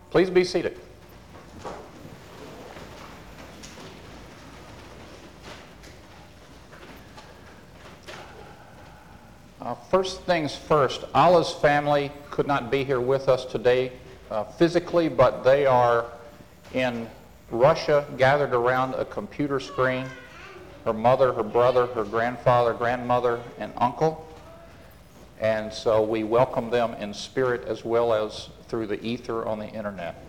Please be seated. First things first, Allah's family could not be here with us today physically, but they are in Russia, gathered around a computer screen. Her mother, her brother, her grandfather, grandmother, and uncle. And so we welcome them in spirit as well as through the ether on the internet.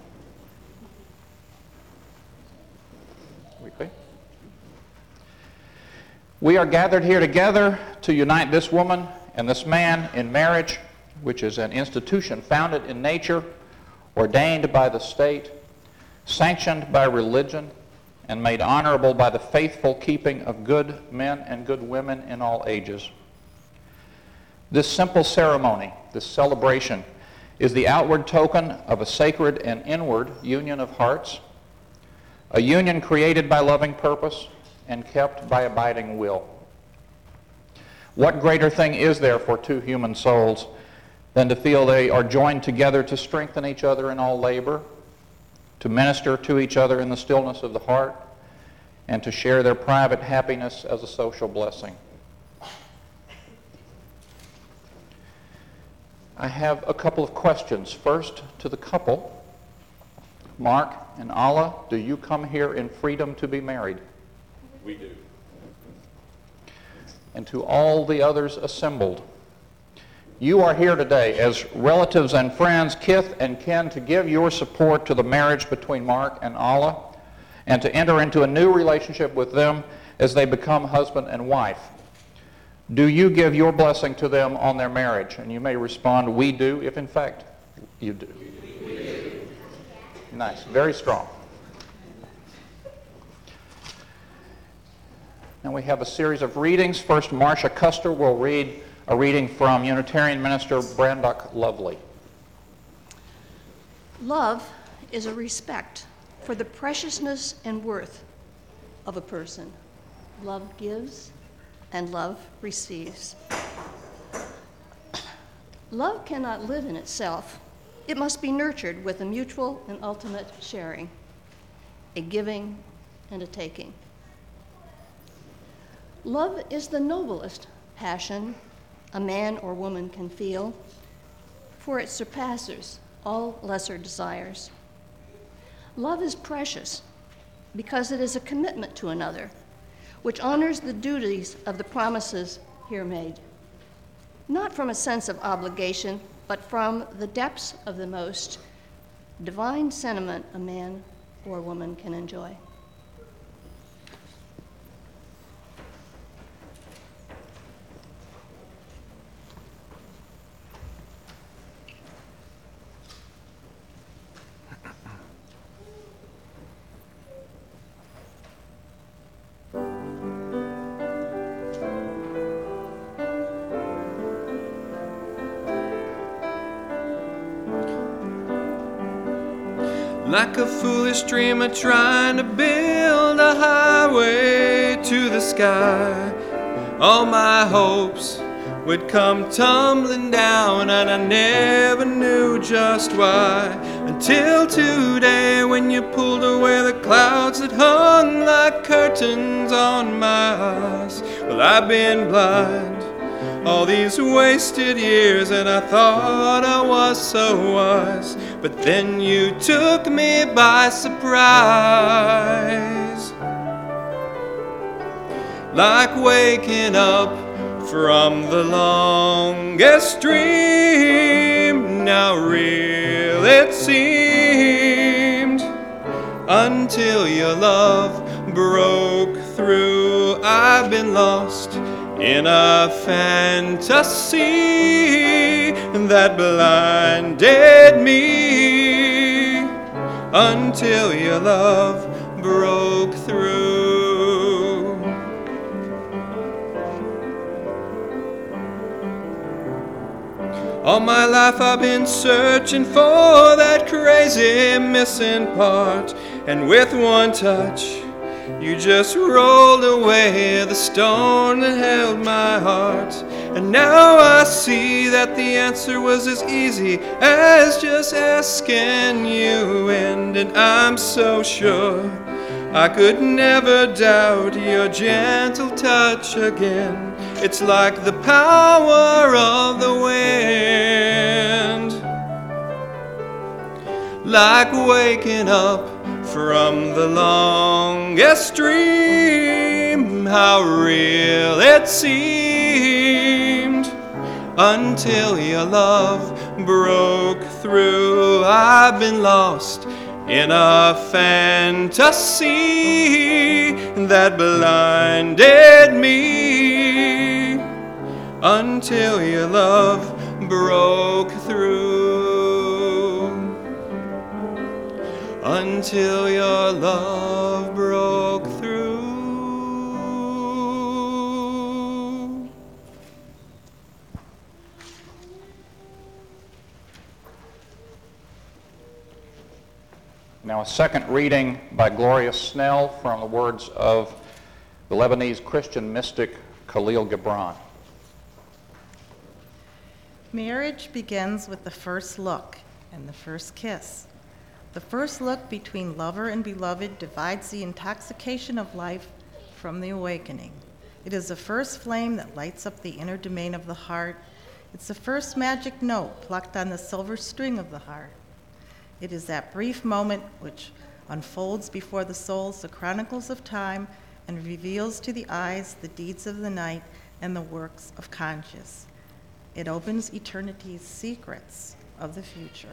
We are gathered here together to unite this woman and this man in marriage, which is an institution founded in nature, ordained by the state, sanctioned by religion, and made honorable by the faithful keeping of good men and good women in all ages. This simple ceremony, this celebration, is the outward token of a sacred and inward union of hearts, a union created by loving purpose and kept by abiding will. What greater thing is there for two human souls than to feel they are joined together to strengthen each other in all labor, to minister to each other in the stillness of the heart, and to share their private happiness as a social blessing. I have a couple of questions. First, to the couple. Mark and Allah, do you come here in freedom to be married? We do. And to all the others assembled, you are here today as relatives and friends, kith and kin, to give your support to the marriage between Mark and Allah and to enter into a new relationship with them as they become husband and wife. Do you give your blessing to them on their marriage? And you may respond, we do, if in fact you do. We do. Nice, very strong. Now we have a series of readings. First, Marcia Custer will read a reading from Unitarian minister Brandock Lovely. Love is a respect for the preciousness and worth of a person. Love gives and love receives. Love cannot live in itself. It must be nurtured with a mutual and ultimate sharing, a giving and a taking. Love is the noblest passion a man or woman can feel, for it surpasses all lesser desires. Love is precious because it is a commitment to another, which honors the duties of the promises here made, not from a sense of obligation, but from the depths of the most divine sentiment a man or woman can enjoy. Like a foolish dreamer trying to build a highway to the sky, all my hopes would come tumbling down, and I never knew just why, until today when you pulled away the clouds that hung like curtains on my eyes. Well, I've been blind all these wasted years, and I thought I was so wise, but then you took me by surprise. Like waking up from the longest dream, now real it seemed, until your love broke through. I've been lost in a fantasy that blinded me, until your love broke through. All my life I've been searching for that crazy missing part, and with one touch you just rolled away the stone that held my heart. And now I see that the answer was as easy as just asking you. And I'm so sure I could never doubt your gentle touch again. It's like the power of the wind, like waking up from the longest dream. How real it seemed until your love broke through. I've been lost in a fantasy that blinded me until your love broke through. Until your love broke through. Now, a second reading by Gloria Snell from the words of the Lebanese Christian mystic Khalil Gibran. Marriage begins with the first look and the first kiss. The first look between lover and beloved divides the intoxication of life from the awakening. It is the first flame that lights up the inner domain of the heart. It's the first magic note plucked on the silver string of the heart. It is that brief moment which unfolds before the souls the chronicles of time and reveals to the eyes the deeds of the night and the works of conscience. It opens eternity's secrets of the future.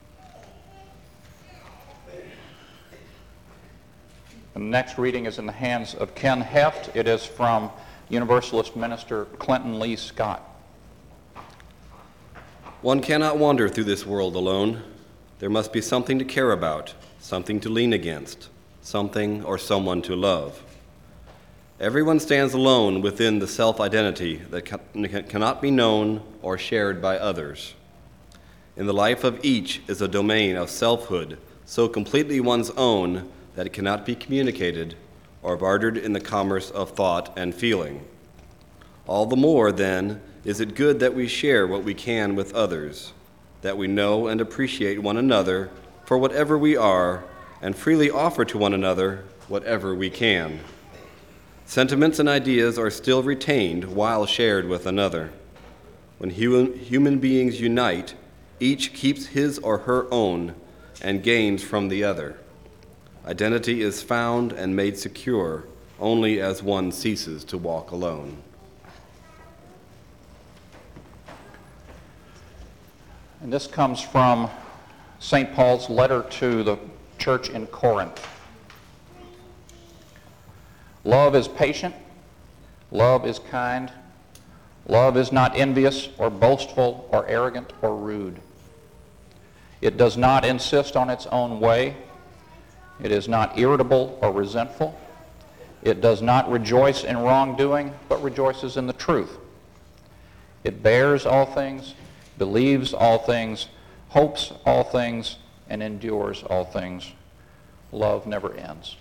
The next reading is in the hands of Ken Heft. It is from Universalist minister Clinton Lee Scott. One cannot wander through this world alone. There must be something to care about, something to lean against, something or someone to love. Everyone stands alone within the self-identity that cannot be known or shared by others. In the life of each is a domain of selfhood so completely one's own that it cannot be communicated or bartered in the commerce of thought and feeling. All the more, then, is it good that we share what we can with others, that we know and appreciate one another for whatever we are, and freely offer to one another whatever we can. Sentiments and ideas are still retained while shared with another. When human beings unite, each keeps his or her own and gains from the other. Identity is found and made secure only as one ceases to walk alone. And this comes from St. Paul's letter to the church in Corinth. Love is patient. Love is kind. Love is not envious or boastful or arrogant or rude. It does not insist on its own way. It is not irritable or resentful. It does not rejoice in wrongdoing, but rejoices in the truth. It bears all things, believes all things, hopes all things, and endures all things. Love never ends.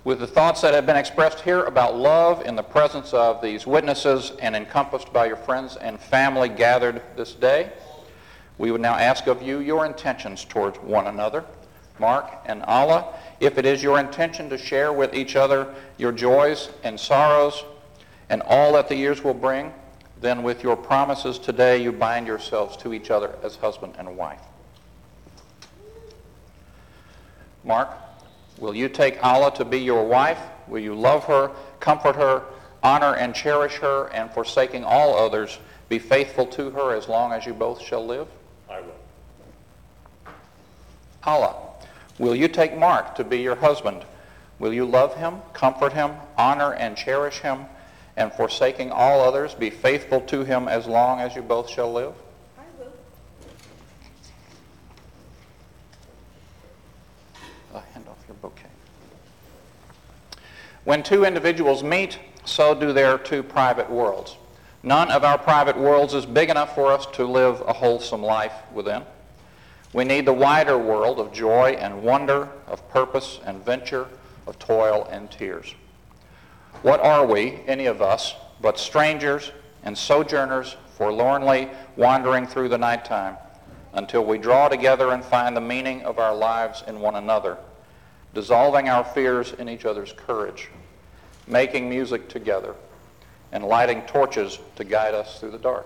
With the thoughts that have been expressed here about love in the presence of these witnesses and encompassed by your friends and family gathered this day, we would now ask of you your intentions towards one another. Mark and Allah, if it is your intention to share with each other your joys and sorrows and all that the years will bring, then with your promises today you bind yourselves to each other as husband and wife. Mark, will you take Allah to be your wife? Will you love her, comfort her, honor and cherish her, and forsaking all others, be faithful to her as long as you both shall live? I will. Allah, will you take Mark to be your husband? Will you love him, comfort him, honor and cherish him, and forsaking all others, be faithful to him as long as you both shall live? I will. Hand off your bouquet. When two individuals meet, so do their two private worlds. None of our private worlds is big enough for us to live a wholesome life within. We need the wider world of joy and wonder, of purpose and venture, of toil and tears. What are we, any of us, but strangers and sojourners forlornly wandering through the nighttime until we draw together and find the meaning of our lives in one another, dissolving our fears in each other's courage, making music together, and lighting torches to guide us through the dark.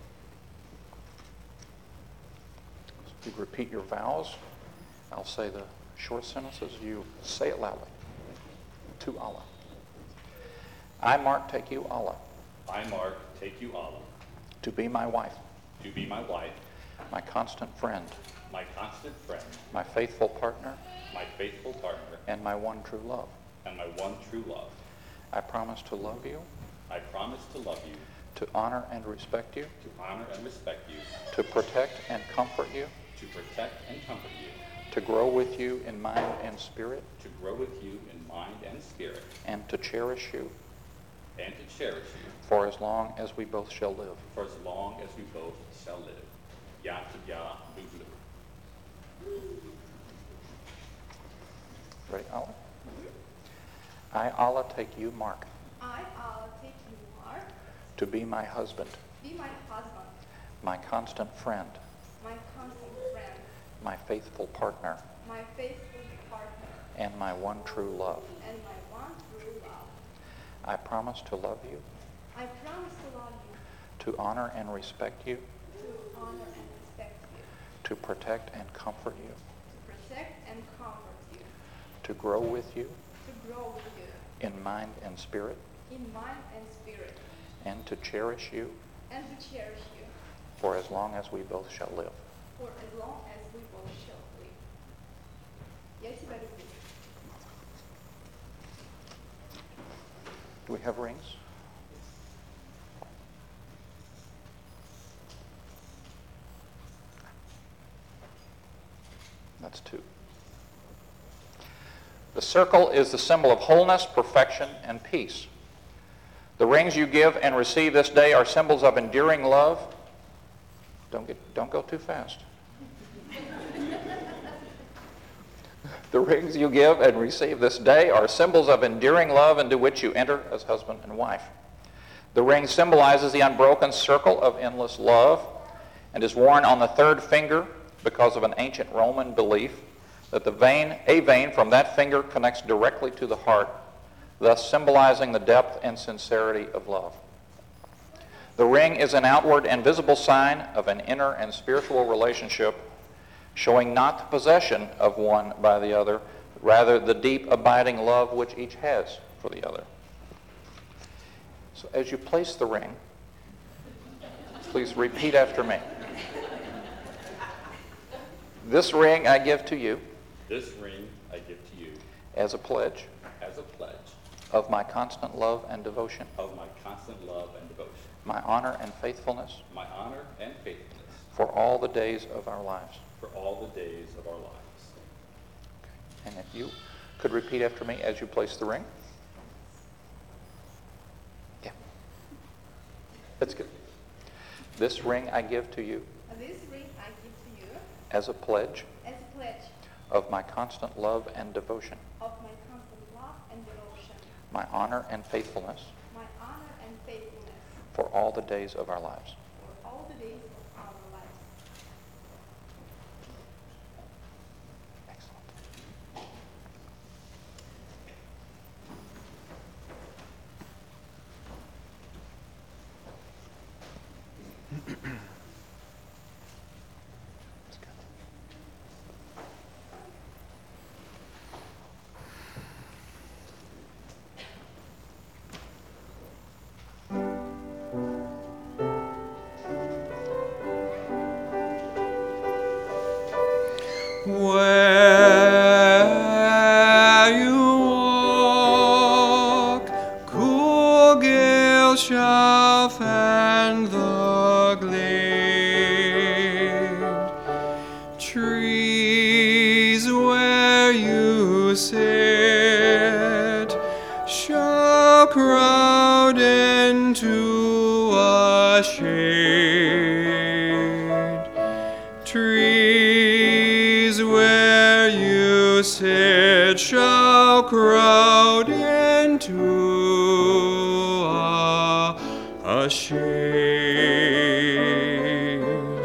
You repeat your vows. I'll say the short sentences. You say it loudly. To Allah. I, Mark, take you, Allah, I, Mark, take you, Allah, to be my wife, to be my wife, my constant friend, my constant friend, my faithful partner, my faithful partner, and my one true love. and my one true love. I promise to love you, I promise to love you, to honor and respect you, to honor and respect you, to protect and comfort you, to protect and comfort you, to grow with you in mind and spirit, to grow with you in mind and spirit, and to cherish you and to cherish you for as long as we both shall live. for as long as we both shall live. Ya to Ya Lulu. Ready, Allah? I, Allah, take you, Mark, I, Allah, take you, Mark, to be my husband, be my husband, my constant friend, my constant friend, my faithful partner, my faithful partner, and my one true love. and my one true love. I promise to love you, I promise to love you, to honor and respect you, to honor and respect you, to protect and comfort you, to protect and comfort you, to grow with you to grow with you in mind and spirit, in mind and spirit, and to cherish you and to cherish you for as long as we both shall live. for as long as we both shall live. Я тебя люблю. Do we have rings? That's two. The circle is the symbol of wholeness, perfection, and peace. The rings you give and receive this day are symbols of enduring love. Don't go too fast. The rings you give and receive this day are symbols of enduring love into which you enter as husband and wife. The ring symbolizes the unbroken circle of endless love and is worn on the third finger because of an ancient Roman belief that a vein from that finger connects directly to the heart, thus symbolizing the depth and sincerity of love. The ring is an outward and visible sign of an inner and spiritual relationship, showing not the possession of one by the other, but rather the deep, abiding love which each has for the other. So as you place the ring, please repeat after me. This ring I give to you This ring I give to you as a pledge as a pledge of my constant love and devotion, of my constant love and devotion, my honor and faithfulness my honor and faithfulness for all the days of our lives. for all the days of our lives. And if you could repeat after me as you place the ring. Yeah. That's good. This ring I give to you This ring I give to you as a pledge as a pledge of my constant love and devotion, of my constant love and my honor and faithfulness my honor and faithfulness for all the days of our lives. for all the days of our lives. Excellent. Where you walk, cool gale shall fan the glade. Trees where you sit shall crowd into a shade. Trees where you sit shall crowd into a shade.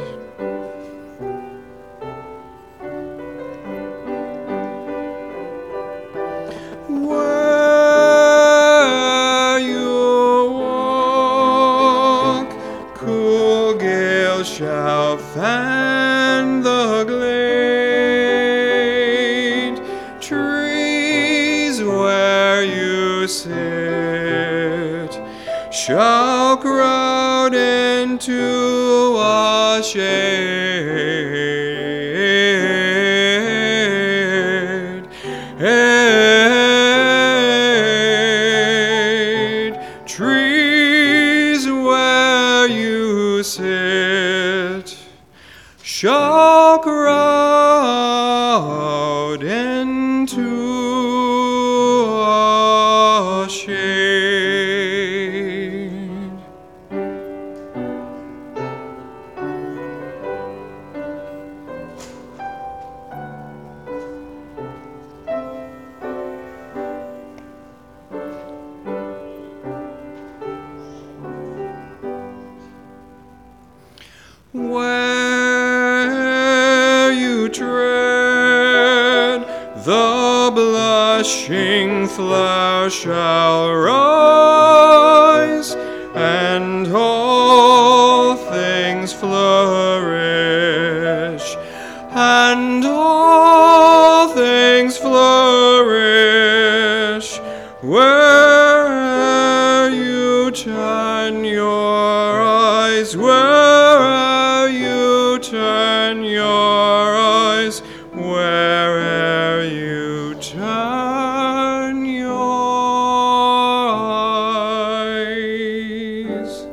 Where you walk, cool gale shall fan the glade. Trees where you sit shall crowd into a shade. Trees where you sit shall crowd into a shade. Where you tread, the blushing flower shall rise, and all things flourish, and all things flourish. Where you turn your eyes, where'er you turn your eyes, where'er you turn your eyes.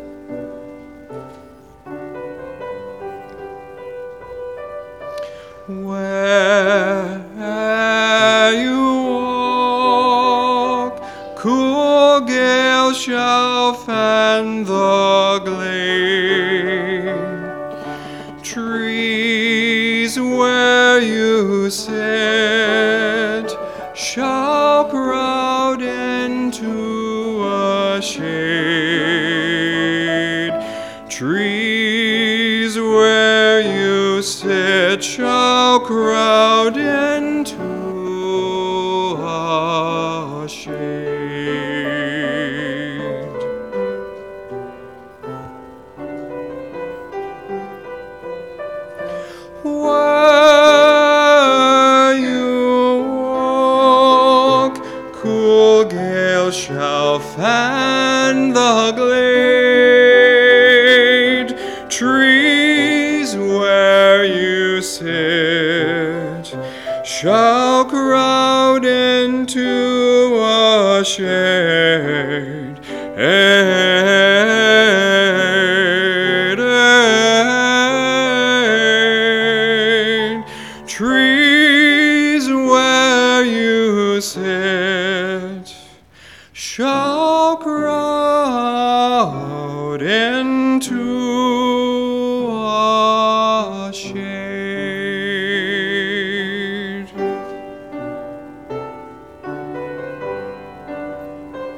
Where you walk, cool gale shall fan the glade. Trees where you sit shall crowd into a shade. Trees where you sit shall crowd into a shade. Where you walk, cool gale shall fan the glade. Trees where you sit shall crowd into a shade. Trees where you sit shall crowd into a shade.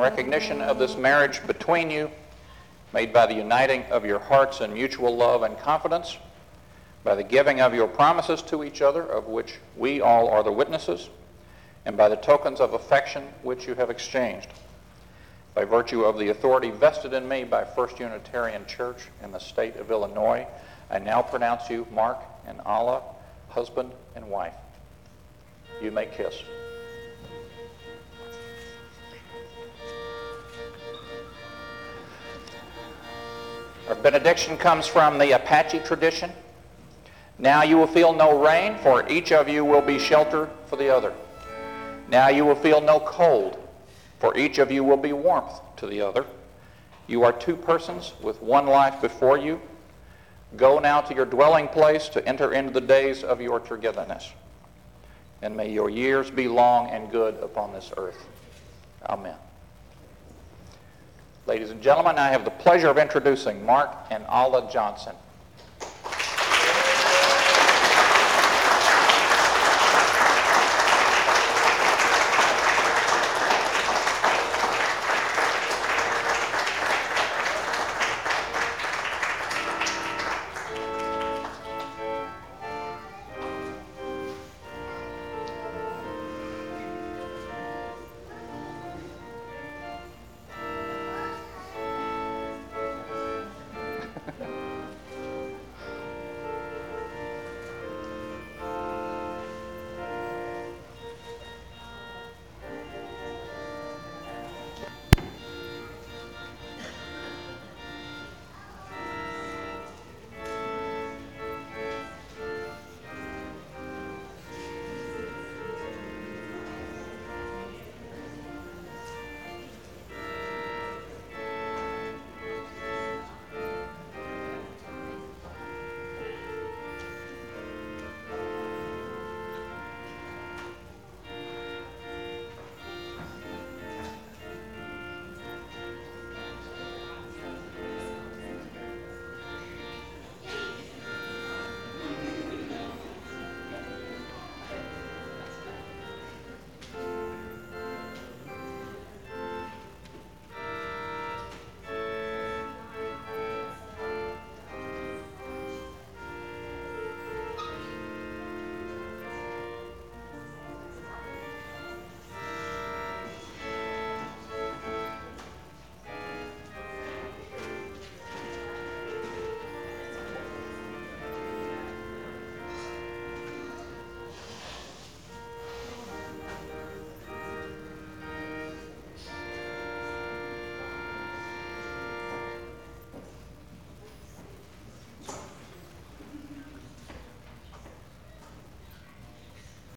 recognition of this marriage between you, made by the uniting of your hearts in mutual love and confidence, by the giving of your promises to each other, of which we all are the witnesses, and by the tokens of affection which you have exchanged. By virtue of the authority vested in me by First Unitarian Church in the state of Illinois, I now pronounce you Mark and Alla, husband and wife. You may kiss. Our benediction comes from the Apache tradition. Now you will feel no rain, for each of you will be shelter for the other. Now you will feel no cold, for each of you will be warmth to the other. You are two persons with one life before you. Go now to your dwelling place to enter into the days of your togetherness. And may your years be long and good upon this earth. Amen. Ladies and gentlemen, I have the pleasure of introducing Mark and Alla Johnson.